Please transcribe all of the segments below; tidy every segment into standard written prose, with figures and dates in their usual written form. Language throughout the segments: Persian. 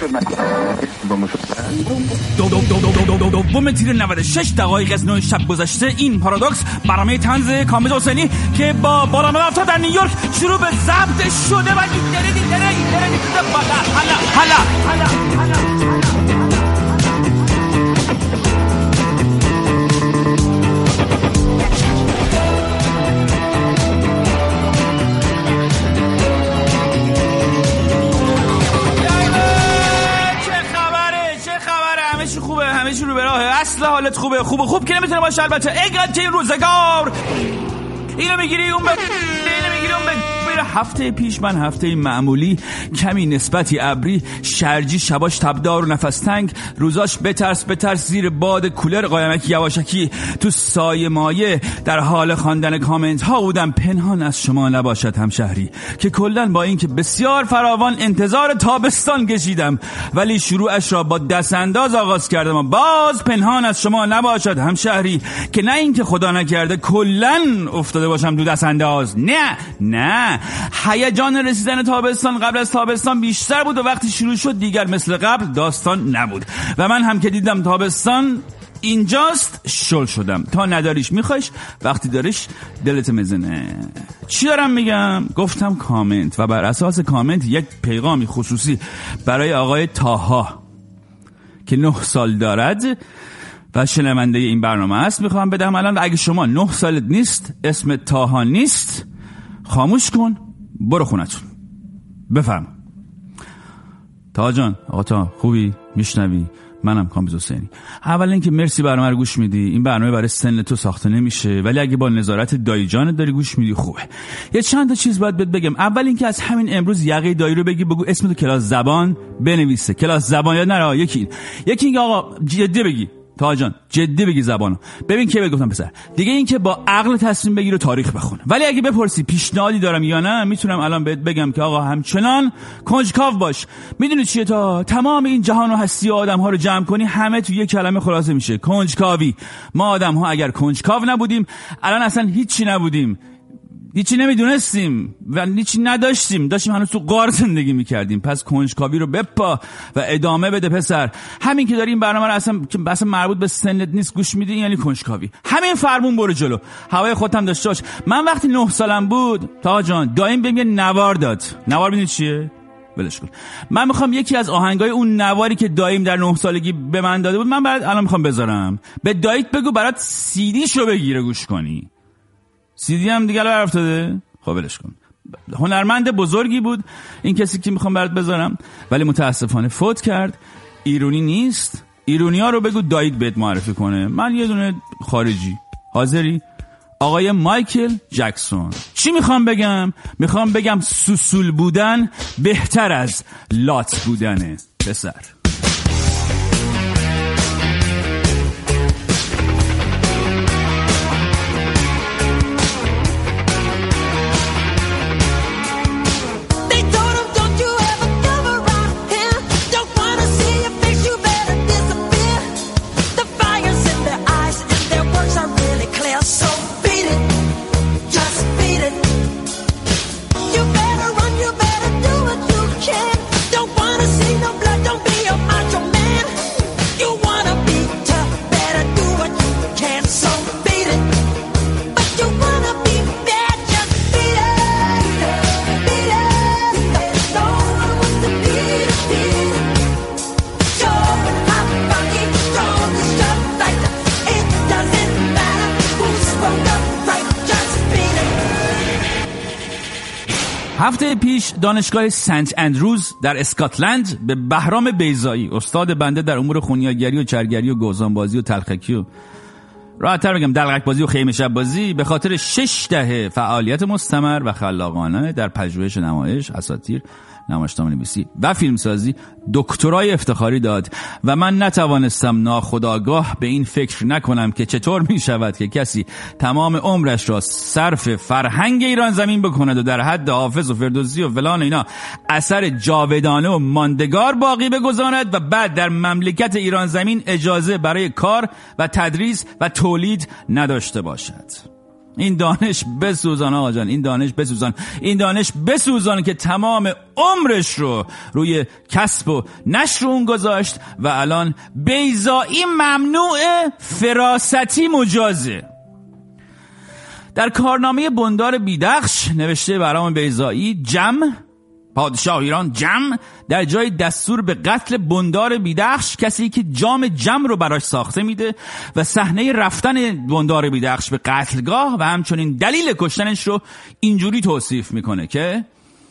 دوم تیر 96 دقایق از 9 شب گذشته. این پارادوکس برنامه طنز کامبیز حسینی که با باران رفتار در نیویورک شروع به ضبط شده و همه چی رو به راه. اصل حالت خوب که نمیتونه باشه البته. اگه این روزگار اینو میگیری اون هفته پیش من هفته معمولی، کمی نسبتی ابری، شرجی، شباش تبدار و نفس تنگ، روزاش بترس زیر باد کولر قایمکی یواشکی تو سایه مایه در حال خواندن کامنت ها بودم. پنهان از شما نباشد همشهری که کلن با این که بسیار فراوان انتظار تابستان کشیدم ولی شروعش را با دست انداز آغاز کردم و باز پنهان از شما نباشد همشهری که نه این که خدا نکرده کلن افتاده باشم دو دست انداز. نه هیجان رسیدن تابستان قبل از تابستان بیشتر بود و وقتی شروع شد دیگر مثل قبل داستان نبود و من هم که دیدم تابستان اینجاست شل شدم. تا نداریش میخوایش، وقتی داریش دلت مزنه. چی دارم میگم؟ گفتم کامنت و بر اساس کامنت یک پیغامی خصوصی برای آقای تاها که 9 سال دارد و شنونده این برنامه است میخوام بدم الان. اگه شما 9 سالت نیست، اسم تاها نیست، خاموش کن برو خونتون. بفهم تاها جان. آقا تاها خوبی؟ میشنوی؟ منم کامبیز حسینی. اول اینکه مرسی برنامه رو گوش میدی. این برنامه برای سن تو ساخته نمیشه ولی اگه با نظارت دایی جانت داری گوش میدی خوبه. یه چند تا چیز باید بگم. اول اینکه از همین امروز یقه دایی رو بگو اسم تو کلاس زبان بنویسه. کلاس زبان یاد نره. یکی اینکه آقا جدی بگی تاها جان، جدی بگی زبانو. ببین که بگم پسر دیگه، این که با عقل تصمیم بگیر و تاریخ بخون. ولی اگه بپرسی پیشنهادی دارم یا نه، میتونم الان بهت بگم که آقا همچنان کنجکاو باش. میدونی چیه؟ تا تمام این جهان و هستی و آدم ها رو جمع کنی همه تو یک کلمه خلاصه میشه: کنجکاوی. ما آدم ها اگر کنجکاو نبودیم الان اصلا هیچی نبودیم، هیچی نمیدونستیم و هیچی نداشتیم، داشتیم هنوز تو غار زندگی میکردیم. پس کنجکاوی رو بپا و ادامه بده پسر. همین که داری این برنامه رو اصلا مربوط به سنت نیست گوش میدی یعنی کنجکاوی. همین فرمون برو جلو، هوای خودت هم داشته باش. من وقتی 9 سالم بود تاها جان دایم بهم یه نوار داد. نوار میدونی چیه؟ ولش کن. من میخوام یکی از آهنگای اون نواری که دایم در 9 سالگی به من داده بود من برات الان میخوام بذارم. به دایت بگو برات سیدیشو بگیره گوش کنی. سیدی هم دیگه الان افتاده. خب ولش کن. هنرمند بزرگی بود این کسی که میخوام برات بذارم ولی متاسفانه فوت کرد. ایرانی نیست. ایرونیا رو بگو دایت بهت معرفی کنه. من یه دونه خارجی. حاضری؟ آقای مایکل جکسون. چی میخوام بگم؟ میخوام بگم سوسول بودن بهتر از لات بودنه پسر. هفته پیش دانشگاه سنت اندروز در اسکاتلند به بهرام بیضایی، استاد بنده در امور خونیاگری و چرگری و گوزنبازی و تلخکی و راحت‌تر بگم دلقک بازی و خیمه شب بازی، به خاطر 6 دهه فعالیت مستمر و خلاقانه در پژوهش، نمایش، اساطیر، نمایشنامه‌نویسی و فیلمسازی دکترای افتخاری داد و من نتوانستم ناخودآگاه به این فکر نکنم که چطور می شود که کسی تمام عمرش را صرف فرهنگ ایران زمین بکند و در حد حافظ و فردوسی و فلان اینا اثر جاودانه و ماندگار باقی بگذارد و بعد در مملکت ایران زمین اجازه برای کار و تدریس و تولید نداشته باشد. این دانش بسوزان آقا جان، این دانش بسوزان، این دانش بسوزان که تمام عمرش رو روی کسب و نشر اون گذاشت و الان بیضایی ممنوع، فراستی مجازه. در کارنامه بندار بیدخش نوشته برام بیضایی پادشاه ایران در جای دستور به قتل بندار بیدخش، کسی که جام جم رو براش ساخته میده و صحنه رفتن بندار بیدخش به قتلگاه و همچنین دلیل کشتنش رو اینجوری توصیف میکنه که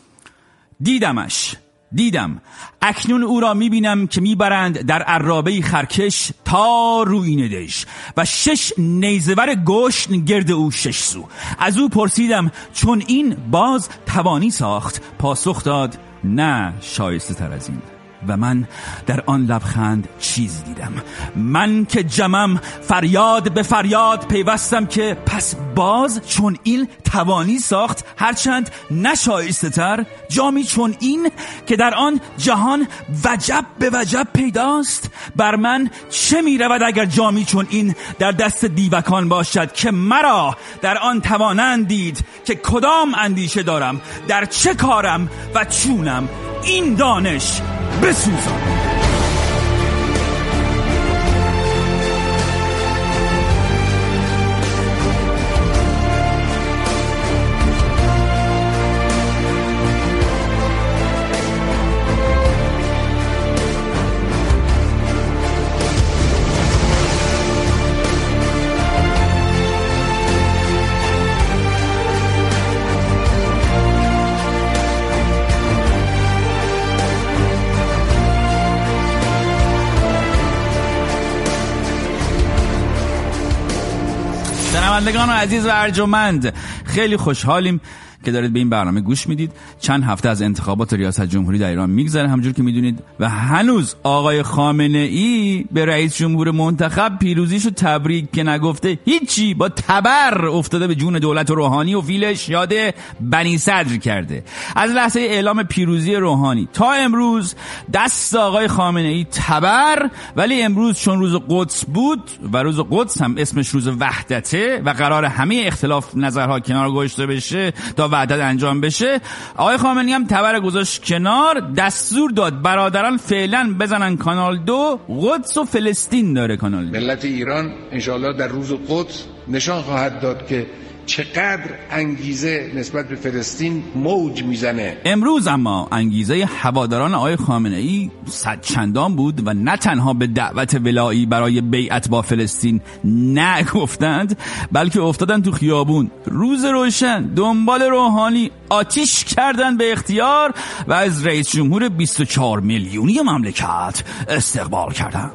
دیدم اکنون او را میبینم که میبرند در عرابه خرکش تا روینه دژ و 6 نیزه‌ور گشن گرد او 6 سو. از او پرسیدم چون این باز توانی ساخت؟ پاسخ داد نه شایسته تر از این. و من در آن لبخند چیز دیدم. من که جمم فریاد به فریاد پیوستم که پس باز چون این توانی ساخت، هرچند نشایسته تر، جامی چون این که در آن جهان وجب به وجب پیداست. بر من چه می رود اگر جامی چون این در دست دیوکان باشد که مرا در آن توانند دید که کدام اندیشه دارم، در چه کارم و چونم. این دانش بسوزان. شنوندگان عزیز و ارجمند، خیلی خوشحالیم که دارید به این برنامه گوش میدید. چند هفته از انتخابات ریاست جمهوری در ایران میگذره همونجور که میدونید و هنوز آقای خامنه ای به رئیس جمهور منتخب پیروزیشو تبریک که نگفته هیچی، با تبر افتاده به جون دولت روحانی و فیلش یاد بنی صدر کرده. از لحظه اعلام پیروزی روحانی تا امروز دست آقای خامنه ای تبر، ولی امروز چون روز قدس بود و روز قدس هم اسمش روز وحدته و قرار همه اختلاف نظرها کنار گذاشته بشه تا وحدت انجام بشه، آقای خامنه‌ای هم تبر گذاشت کنار، دستور داد برادران فعلا بزنن کانال 2، قدس و فلسطین داره کانال 2. ملت ایران انشاءالله در روز قدس نشان خواهد داد که چقدر انگیزه نسبت به فلسطین موج میزنه. امروز اما انگیزه هواداران آقای خامنه‌ای صد چندان بود و نه تنها به دعوت ولایی برای بیعت با فلسطین نگفتند، بلکه افتادن تو خیابون روز روشن دنبال روحانی آتیش کردن به اختیار و از رئیس جمهور 24 میلیونی مملکت استقبال کردند.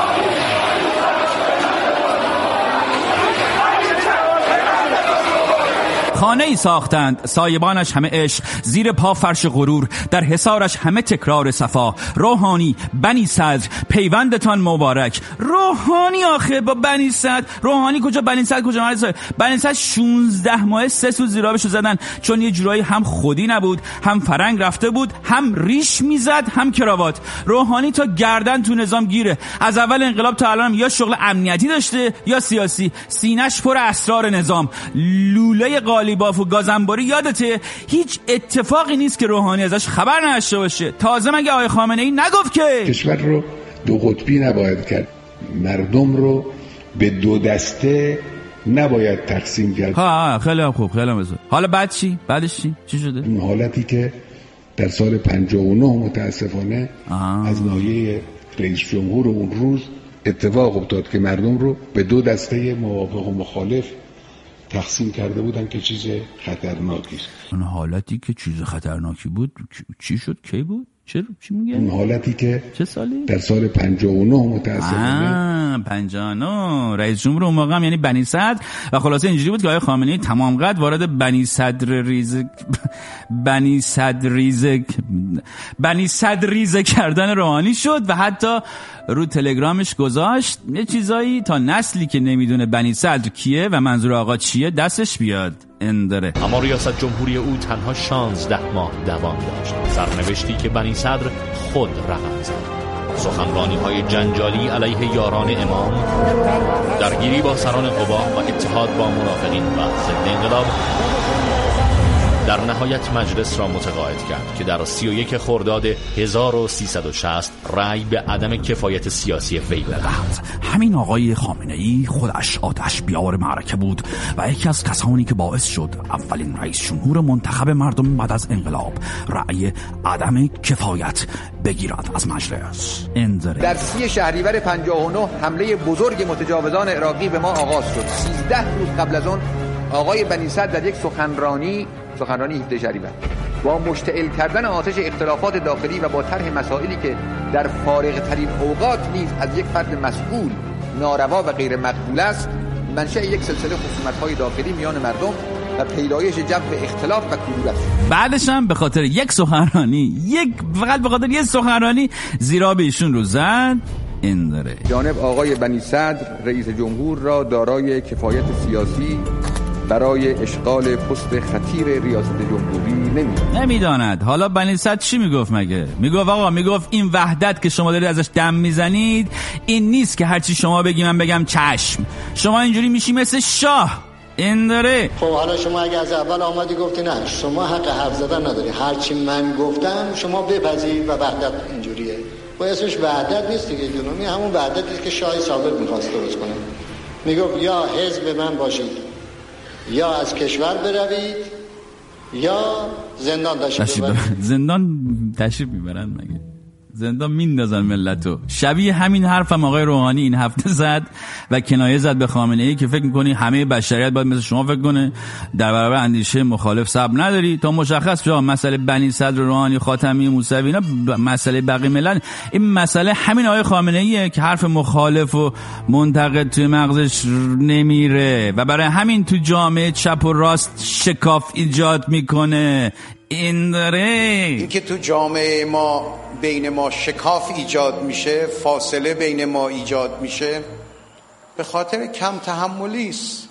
خانه ای ساختند سایبانش همه عشق، زیر پا فرش غرور، در حصارش همه تکرار صفا. روحانی بنی صدر پیوندتان مبارک. روحانی آخه با بنی صدر، روحانی کجا بنی صدر کجا؟ بنی صدر 16 ماه 3 سو زیرابشو زدن چون یه جورایی هم خودی نبود، هم فرنگ رفته بود، هم ریش میزد، هم کراوات. روحانی تا گردن تو نظام گیره. از اول انقلاب تا الان یا شغل امنیتی داشته یا سیاسی، سینش پر اسرار نظام. لوله قالیباف و گازنباری یادته؟ هیچ اتفاقی نیست که روحانی ازش خبر نداشته باشه. تازه مگه آقای خامنه ای نگفت که کشور رو دو قطبی نباید کرد، مردم رو به دو دسته نباید تقسیم کرد. خیلی خوب، خیلی مزه. حالا بعد چی؟ بعدش چی شده؟ اون حالتی که در سال 59 متاسفانه از ناحیه رئیس جمهور اون روز اتفاق افتاد که مردم رو به دو دسته موافق و مخالف تقسیم کرده بودن که چیز خطرناکی است. اون حالتی که چیز خطرناکی بود چی شد؟ کی بود؟ چی میگه؟ اون حالتی که چه سالی؟ در سال 59 متاسفانه 59 رئیس جمهور اون موقع هم یعنی بنی صدر و خلاصه اینجوری بود که آقای خامنه‌ای تمام قد وارد بنی صدر ریزه کردن روحانی شد و حتی رو تلگرامش گذاشت یه چیزایی تا نسلی که نمیدونه بنی صدر کیه و منظور آقا چیه دستش بیاد انداره. اما ریاست جمهوری او تنها 16 ماه دوام داشت، سرنوشتی که بنی صدر خود رقم زد. سخنرانی‌های جنجالی علیه یاران امام، درگیری با سران قوا و اتحاد با منافقین و ضد انقلاب، در نهایت مجلس را متقاعد کرد که در 31 خرداد 1360 رأی به عدم کفایت سیاسی وی بدهد. همین آقای خامنه‌ای خودش آتش بیار معرکه بود و یکی از کسانی که باعث شد اولین رئیس جمهور منتخب مردم بعد از انقلاب رأی عدم کفایت بگیرد از مجلس. در 30 شهریور 59 حمله بزرگ متجاوزان عراقی به ما آغاز شد. 13 روز قبل از آن آقای بنی صدر در یک سخنرانی 17 شهریور با مشتعل کردن آتش اختلافات داخلی و با طرح مسائلی که در فارغ ترین اوقات نیز از یک فرد مسئول ناروا و غیر مقبول است، منشأ یک سلسله خصومت‌های داخلی میان مردم و پیدایش جو اختلاف و کدورت. بعدش هم به خاطر یک سخنرانی، فقط به خاطر یک سخنرانی زیرا به ایشون رو زد. این داره جانب آقای بنی صدر رئیس جمهور را دارای کفایت سیاسی برای اشغال پست خطیر ریاست جمهوری نمیداند. حالا بنی صدر چی میگفت مگه؟ میگفت این وحدت که شما دارید ازش دم میزنید این نیست که هرچی شما بگی من بگم چشم. شما اینجوری میشی مثل شاه. این داره. خب حالا شما اگه از اول آمدی گفتی نه شما حق حرف زدن نداری، هرچی من گفتم شما بپذیرید و وحدت اینجوریه. و اسمش وحدت نیست دیگه جنومی، همون وحدتی که شاه ثابت می‌خواست درست کنه. میگفت یا حزب من باشید یا از کشور بروید یا زندان تشریف ببرید. زندان تشریف میبرن مگه؟ زندان میندازن ملتو. شبیه همین حرفم آقای روحانی این هفته زد و کنایه زد به خامنه‌ای که فکر می‌کنی همه بشریت باید مثل شما فکر کنه، در برابر اندیشه مخالف صبر نداری تا مشخص بشه مسئله بنی صدر روحانی خاتمی موسوی اینا مسئله بقیه ملت. این مسئله همین آقای خامنه‌ایه که حرف مخالف و منتقد توی مغزش نمیره و برای همین تو جامعه چپ و راست شکاف ایجاد میکنه. این که تو جامعه ما بین ما شکاف ایجاد میشه، فاصله بین ما ایجاد میشه، به خاطر کم تحملی است.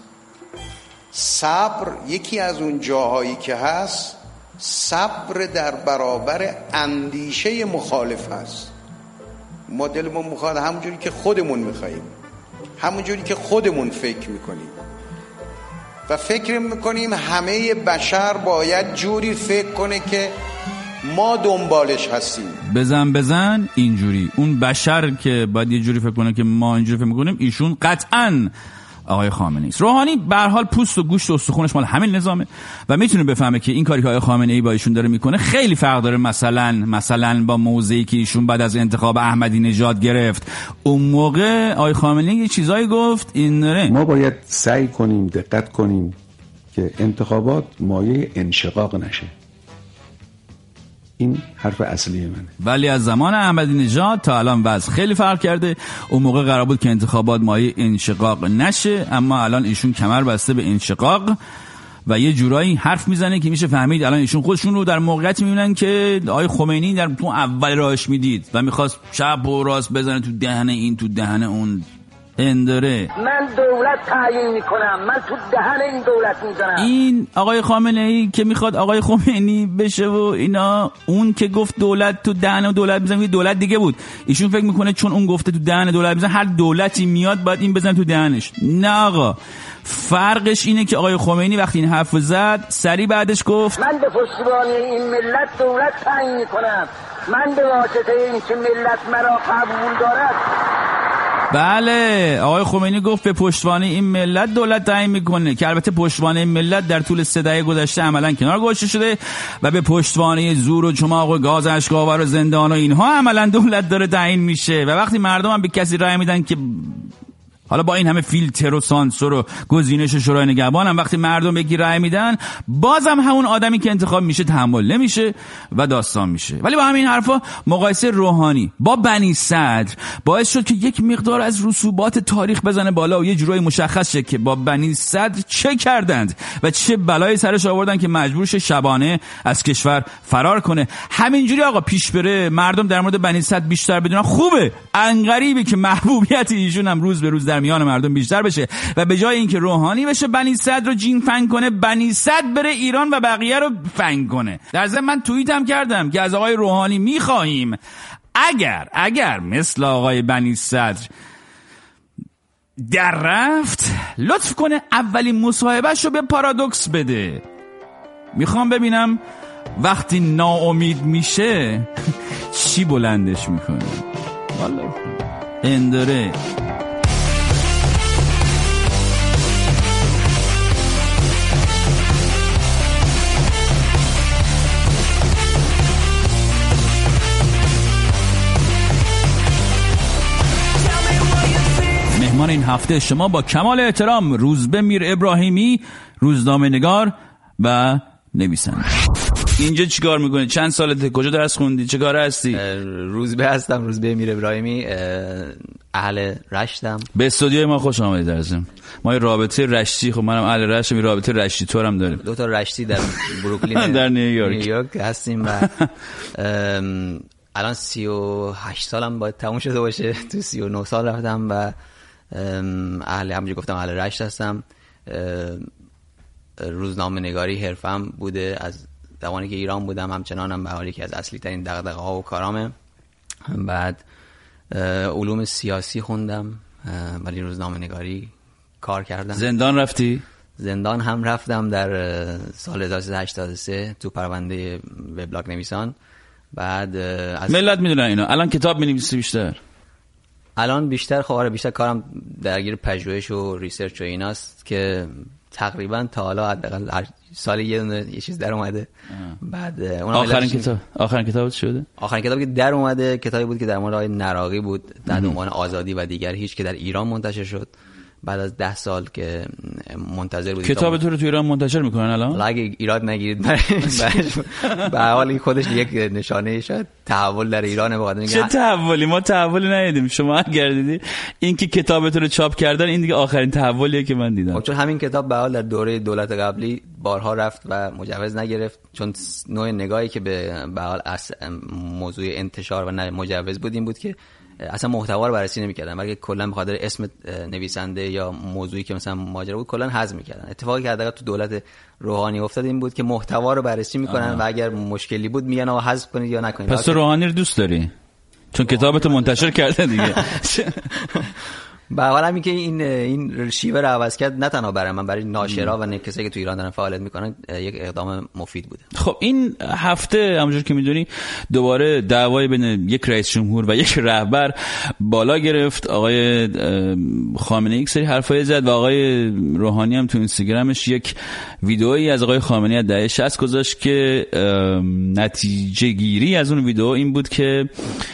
صبر یکی از اون جاهایی که هست، صبر در برابر اندیشه مخالف هست. ما دلمون میخواد همونجوری که خودمون میخواییم، همونجوری که خودمون فکر میکنیم و فکر میکنیم همه بشر باید جوری فکر کنه که ما دنبالش هستیم. بزن اینجوری. اون بشر که باید یه جوری فکر کنه که ما اینجوری فکر میکنیم، ایشون قطعاً آقای خامنه‌ای است. روحانی به هر حال پوست و گوشت و استخونش مال همین نظامه و میتونه بفهمه که این کاری که آقای خامنه‌ای با ایشون داره میکنه خیلی فرق داره مثلا با موضعی که ایشون بعد از انتخاب احمدی نژاد گرفت. اون موقع آقای خامنه‌ای یه چیزایی گفت. این داره. ما باید سعی کنیم دقت کنیم که انتخابات مایه انشقاق نشه. این حرف اصلی منه. ولی از زمان احمدی نژاد تا الان وضع خیلی فرق کرده. اون موقع قرار بود که انتخابات مایه انشقاق نشه، اما الان ایشون کمر بسته به انشقاق و یه جورایی حرف میزنه که میشه فهمید الان ایشون خودشون رو در موقعیتی میبینن که آقای خمینی در تو اول راهش میدید و میخواست چپ و راست بزنه تو دهن این تو دهن اون. انداره من دولت تعیین میکنم، من تو دهن این دولت میزنم. این آقای خامنه‌ای که میخواد آقای خمینی بشه و اینا، اون که گفت دولت تو دهن دولت میزنه یه دولت دیگه بود. ایشون فکر میکنه چون اون گفته تو دهن دولت میزنه هر دولتی میاد باید این بزنه تو دهنش. نه آقا، فرقش اینه که آقای خمینی وقتی این حرف زد سری بعدش گفت من به پشتیبانی این ملت دولت تعیین میکنم، من به واسطه این که ملت مرا قبول دارد. بله، آقای خمینی گفت به پشتوانه این ملت دولت تعیین میکنه که البته پشتوانه این ملت در طول 3 دهه گذشته عملا کنار گذاشته شده و به پشتوانه زور و چماق و گاز اشک‌آور و زندان و اینها عملا دولت داره تعیین میشه و وقتی مردم هم به کسی رأی میدن که حالا با این همه فیلتر و سانسور و گزینش شورای نگهبان هم وقتی مردم بگی رأی میدن، بازم همون آدمی که انتخاب میشه تحمل نمیشه و داستان میشه. ولی با همین حرفا مقایسه روحانی با بنی صدر باعث شد که یک مقدار از رسوبات تاریخ بزنه بالا و یه جورایی مشخص شه که با بنی صدر چه کردند و چه بلایی سرش آوردن که مجبور شه شبانه از کشور فرار کنه. همینجوری آقا پیش بره، مردم در مورد بنی صدر بیشتر بدونن خوبه. انقریبه که محبوبیت ایشون هم روز به روز در میان مردم بیشتر بشه و به جای اینکه روحانی بشه بنی صدر رو جین فنگ کنه، بنی صدر بره ایران و بقیه رو فنگ کنه. در ضمن من توییتم کردم که از آقای روحانی میخواهیم اگر مثل آقای بنی صدر در رفت، لطف کنه اولین مصاحبهش رو به پارادوکس بده. میخوام ببینم وقتی ناامید میشه چی بلندش میکنه. والا انداره. مهمان این هفته شما با کمال احترام روزبه میر ابراهیمی، روزنامه نگار و نویسنده. اینجا چیکار میکنی؟ چند سالته؟ کجا درس خوندی؟ چه کاره هستی؟ روزبه هستم، روزبه میر ابراهیمی، اهل رشتم. به استودیوی ما خوش آمدید عزیزم. ما رابطه رشتی، خب منم اهل رشتم، رابطه رشتی طورم داریم. دو تا رشتی در بروکلین در نیویورک هستیم و الان 38 سالم باید تموم شده باشه. تو 39 سال رفتم و همونجوری گفتم اهل رشت هستم. روزنامه نگاری حرفم بوده از زمانی که ایران بودم، همچنانم به حالی که از اصلی ترین دغدغه‌ها و کارامه. بعد علوم سیاسی خوندم ولی روزنامه نگاری کار کردم. زندان رفتی؟ زندان هم رفتم در سال 1383 تو پرونده وبلاگ نویسان. بعد از ملت میدونن اینو. الان کتاب می‌نویسی بیشتر؟ الان بیشتر بیشتر کارم درگیر پژوهش و ریسرچ و ایناست که تقریبا تا حالا حداقل سال یه چیز در اومده. بعد آخرین کتاب شده؟ آخرین کتابی که در اومده کتابی بود که در مورد آقای نراقی بود، در عنوان آزادی و دیگر هیچ، که در ایران منتشر شد بعد از 10 سال که منتظر بودیم. کتاب تو رو تو ایران منتشر میکنن الان؟ اگه ایراد نگیرید به حال خودش یک نشانه شاید تحول در ایرانه. بخاطر چه تحولی؟ ما تحولی ندیدیم. شما اگر دیدی این که کتاب تو رو چاپ کردن، این دیگه آخرین تحولیه که من دیدم. چون همین کتاب به حال در دوره دولت قبلی بارها رفت و مجوز نگرفت، چون نوع نگاهی که به حال موضوع انتشار و مجوز بود این بود که اصلا محتوا رو بررسی نمی‌کردن، بلکه کلا به خاطر اسم نویسنده یا موضوعی که مثلا ماجرا بود کلا حذف می‌کردن. اتفاقی که حداقل تو دولت روحانی افتاد این بود که محتوا رو بررسی می‌کنن و اگر مشکلی بود میگن آقا حذف کنید یا نکنید. پس تو روحانی رو دوست داری؟ چون کتابتو منتشر کرده دیگه. به حال همین که این شیوه رو عوض کرد، نه تنها برای من، برای ناشرا و کسایی که تو ایران دارن فعالیت میکنن یک اقدام مفید بوده. خب این هفته همونجور که میدونی دوباره دعوای بین یک رئیس جمهور و یک رهبر بالا گرفت. آقای خامنه‌ای یک سری حرفای زد و آقای روحانی هم تو اینستاگرامش یک ویدئویی از آقای خامنه‌ای از دهه 60 گذاشت که نتیجه گیری از اون ویدئو این بود که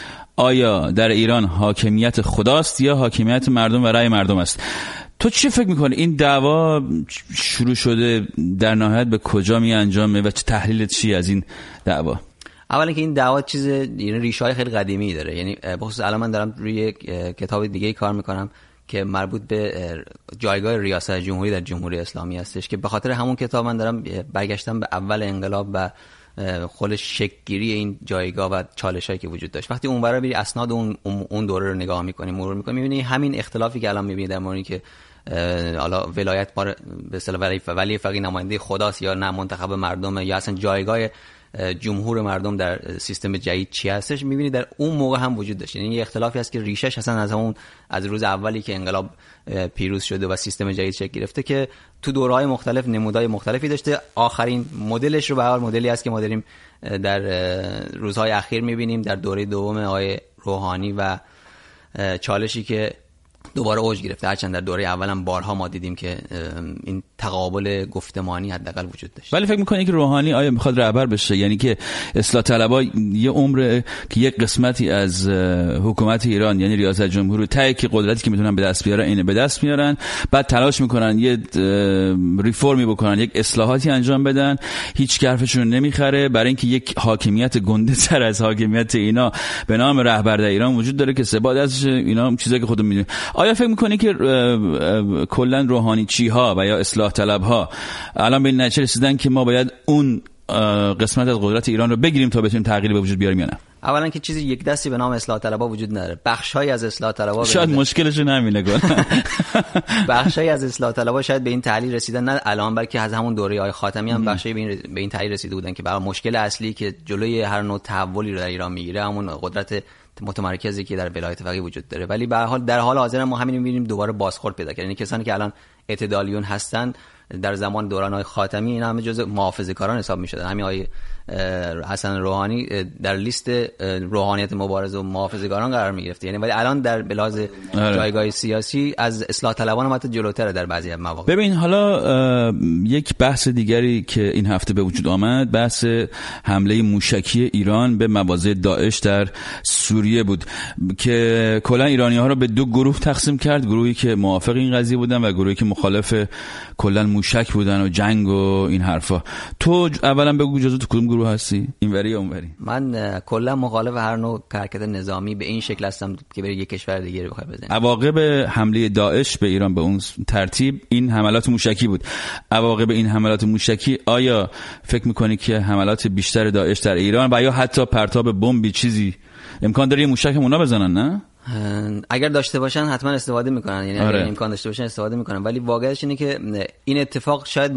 آیا در ایران حاکمیت خداست یا حاکمیت مردم و رأی مردم است؟ تو چی فکر میکنی این دعوا شروع شده در نهایت به کجا می انجامه و چه تحلیلت چی از این دعوا؟ اولا که این دعوا یعنی ریشه‌های خیلی قدیمی داره. یعنی بخصوص الان من دارم روی کتاب دیگه کار میکنم که مربوط به جایگاه ریاست جمهوری در جمهوری اسلامی هستش، که به خاطر همون کتاب من دارم برگشتم به اول انقلاب و خودش شکل‌گیری این جایگاه و چالشایی که وجود داشت. وقتی اونورا بری اسناد اون دوره رو نگاه می‌کنی، مرور می‌کنی، می‌بینی همین اختلافی که الان می‌بینی در مورد که حالا ولایت ما به اصطلاح ولی فقیه نماینده خداست یا نه منتخب مردم یا اصلا جایگاه جمهور مردم در سیستم جدید چی هستش، می‌بینی در اون موقع هم وجود داشت. یعنی یه اختلافی هست که ریشش اصلا از روز اولی که انقلاب پیروز شده و سیستم جدید شکل گرفته که تو دوره‌های مختلف نمودهای مختلفی داشته. آخرین مدلش رو به حال مدلی است که ما داریم در روزهای اخیر می‌بینیم در دوره دوم آقای روحانی و چالشی که دوباره اوج گرفته، هرچند در دوره اولم بارها ما دیدیم که این تقابل گفتمانی حداقل وجود داشت. ولی فکر می‌کنی که روحانی آیا می‌خواد رهبر بشه؟ یعنی که اصلاح طلبها یه عمر که یک قسمتی از حکومت ایران یعنی ریاست جمهوری ته که قدرتی که میتونن به دست بیارن اینو به دست میارن، بعد تلاش میکنن یه ریفرمی بکنن، یک اصلاحاتی انجام بدن، هیچ حرفشون نمیخره برای اینکه یک حاکمیت گنده تر از حاکمیت اینا به نام رهبر در ایران وجود داره که سباد از اینا چیزایی که خودمون میدونیم. آیا فکر میکنی که کلا روحانی چی‌ها و یا اصلاح طلب‌ها الان به این نتیجه رسیدن که ما باید اون قسمت از قدرت ایران رو بگیریم تا بتونیم تغییری به وجود بیاریم یا نه؟ اولا که چیزی یک دستی به نام اصلاح طلبها وجود نداره. بخشایی از اصلاح طلبها شاید مشکلشون همینه گل. بخشایی از اصلاح طلبها شاید به این تحلیل رسیدن، نه الان بلکه از همون دوره آقای خاتمی هم بخشایی به این تحلیل رسیده بودن که برای مشکل اصلی که جلوی هر نوع تحولی رو در ایران میگیره همون قدرت متمرکزی که در ولایت فقیه وجود داره. ولی به هر حال در حال حاضر ما همین می‌بینیم دوباره بازخورد پیدا کرد. یعنی کسانی که الان اعتدالیون هستن در زمان دوران‌های خاتمی اینا همه جزء محافظه‌کاران حساب می‌شدن. همین آقای حسن روحانی در لیست روحانیت مبارز و محافظه‌کاران قرار می‌گرفت. یعنی ولی الان در بلاز جایگاه سیاسی از اصلاح طلبان هم حتی جلوتره در بعضی مواقع. ببین حالا یک بحث دیگری که این هفته به وجود آمد بحث حمله موشکی ایران به مواضع داعش در سوریه بود که کلا ایرانی‌ها رو به دو گروه تقسیم کرد، گروهی که موافق این قضیه بودن و گروهی که مخالف کلا موشک بودن و جنگ و این حرفا. تو اولا بگو جزو تو کدوم گروه هستی؟ اینوری یا اونوری؟ من کلا مخالف هر نوع حرکت نظامی به این شکل هستم که بره یک کشور دیگه رو بخواد بزنه. عواقب حمله داعش به ایران به اون ترتیب این حملات موشکی بود. عواقب این حملات موشکی آیا فکر می‌کنی که حملات بیشتر داعش در ایران و یا حتی پرتاب بمبی چیزی امکان داره موشک اونا بزنن؟ نه؟ اگر داشته باشن حتما استفاده میکنن، یعنی اگر امکان داشته باشن استفاده میکنن، ولی واقعیتش اینه که این اتفاق شاید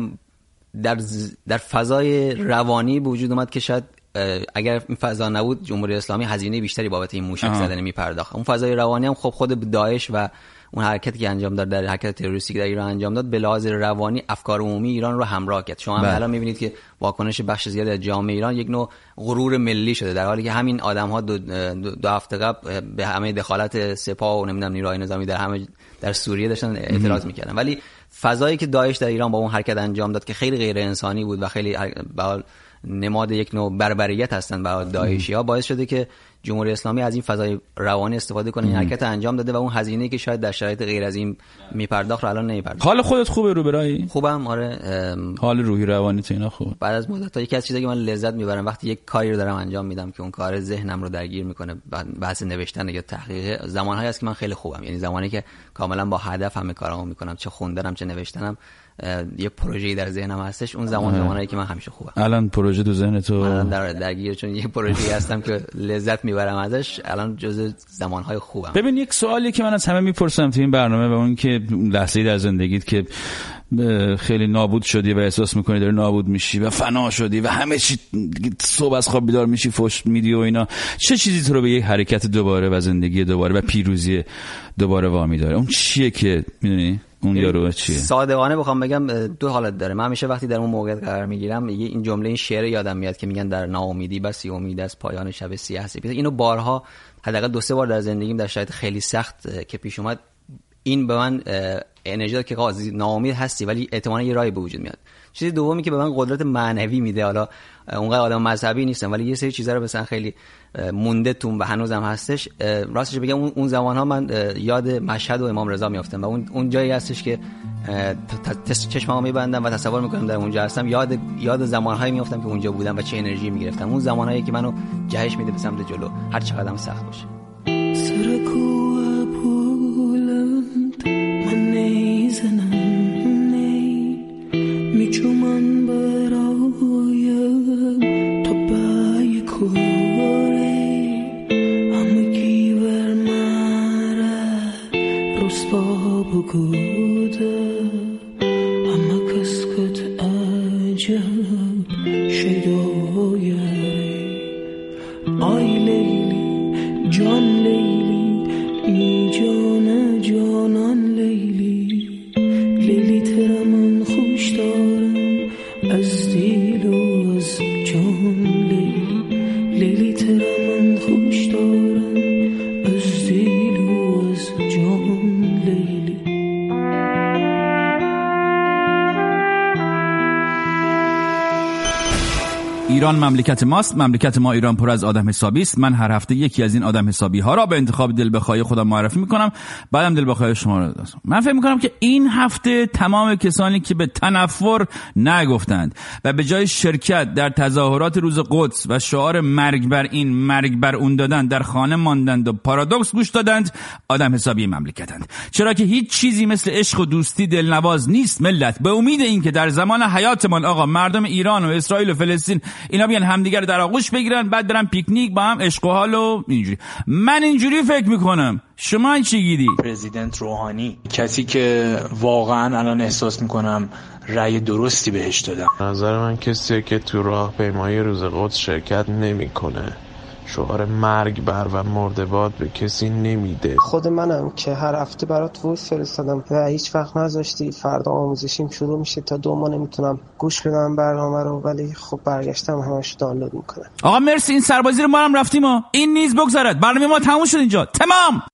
در فضای روانی به وجود اومد که شاید اگر این فضا نبود جمهوری اسلامی هزینه بیشتری بابت این موشک زدن میپرداخت. اون فضای روانی هم خب خود داعش و اون حرکتی که انجام داد در حرکت تروریستی که در ایران انجام داد به لحاظ روانی افکار عمومی ایران رو همراه کرد. شما الان می‌بینید که واکنش بخش زیادی از جامعه ایران یک نوع غرور ملی شده، در حالی که همین آدم‌ها دو هفته قبل به همه دخالت سپاه و نمیدونم نیروهای نظامی در سوریه داشتن اعتراض می‌کردن. ولی فضایی که داعش در ایران با اون حرکت انجام داد که خیلی غیر انسانی بود و خیلی نماد یک نوع بربریت هستن برای داعشی‌ها، باعث شده که جمهوری اسلامی از این فضای روانی استفاده کنه، این حرکت انجام داده و اون هزینه‌ای که شاید در شرایط غیر از این میپرداخت رو الان نمیپرداخت. حال خودت خوبه رو برای؟ خوبم، آره. حال روحی روانی تو اینا خوبه؟ بعد از مدت یکی از چیزایی که من لذت میبرم وقتی یک کاری رو دارم انجام میدم که اون کار ذهنم رو درگیر میکنه، بحث نوشتن یا تحقیق، زمانهایی هست که من خیلی خوبم، یعنی زمانی که کاملا با هدف همه کارامو میکنم، چه خوندنم چه نوشتنم، یه پروژه‌ای در ذهنم هستش، اون زمانهایی که من همیشه خوبم. الان پروژه تو ذهن تو؟ من درگیر چون یه پروژه‌ای هستم که لذت میبرم ازش، الان جزء زمانهای خوبم. ببین یک سوالی که من از همه میپرسم تو این برنامه و اون که لحظه‌ای در زندگیت که خیلی نابود شدی و احساس میکنی داری نابود میشی و فنا شدی و همه چی صبح از خواب بیدار میشی فوش میدی و اینا، چه چیزی تو رو به یک حرکت دوباره و زندگی دوباره و پیروزی دوباره وامی داره؟ اون چیه که میدونی اون یارو چیه؟ صادقانه بخوام بگم دو حالت داره. من همیشه وقتی در اون موقعیت قرار میگیرم این جمله این شعر یادم میاد که میگن در ناامیدی بسی امید از پایان شب سیاه سپید. اینو بارها حداقل 2-3 بار در زندگیم در شرایط خیلی سخت که پیش اومد این به من انرژی داد که قاضی ناامید هستی ولی احتمالاً یه راهی به وجود میاد. چیز دومی که به من قدرت معنوی میده، حالا اونقدر آدم مذهبی نیستم ولی یه سری چیزا رو مثلا خیلی مونده توم و هنوزم هستش. راستش بگم اون زمانها من یاد مشهد و امام رضا میافتم و اون جایی هستش که چشمامو میبندم و تصور میکنم در اونجا هستم، یاد زمانهایی میافتم که اونجا بودم و چه انرژی میگرفتم. اون زمانهایی که منو جهش میده به سمت جلو هر چقدر هم سخت باشه. میچومن برایم تا بای کوره همگی ور مره رسوا بگوده همه کس کت عجب شیدایه آی لیلی جان لیلی ای جان جانان لیلی لیلی تر من خوش دارم از دیل و از جان لیلی لیلی تر من خوش دارم از دیل و از جان لیلی. ایران مملکت ماست، مملکت ما ایران پر از آدم حسابی است. من هر هفته یکی از این آدم حسابی ها را به انتخاب دل بخوای خودم معرفی میکنم، بعدم دل بخوای شما را دادم. من فکر میکنم که این هفته تمام کسانی که به تنفر نگفتند و به جای شرکت در تظاهرات روز قدس و شعار مرگ بر این مرگ بر اون دادن در خانه ماندند و پارادوکس گوش دادند، آدم حسابی مملکتند. چرا که هیچ چیزی مثل عشق و دوستی دلنواز نیست ملت. به امید این که در زمان حیاتمان آقا مردم ایران و اسرائیل و فلسطین اینا بیان همدیگه رو در آغوش بگیرن، بعد برن پیکنیک با هم عشق و حال و اینجوری. من اینجوری فکر میکنم. شما چی گیری؟ پرزیدنت روحانی کسی که واقعا الان احساس میکنم رأی درستی بهش دادم. نظر من کسیه که تو راهپیمایی روز قدس شرکت نمیکنه شعار مرگ بر و مردباد به کسی نمیده. خود منم که هر هفته برات وایس فرستادم و هیچ وقت نذاشتی. فردا آموزشیم شروع میشه، تا 2 ماه نمیتونم گوش بدم برنامه رو، ولی خب برگشتم همش دانلود میکنم. آقا مرسی، این سربازی رو ما هم رفتیم ها. این نیز بگذارد، برنامه ما تموم شد اینجا. تمام.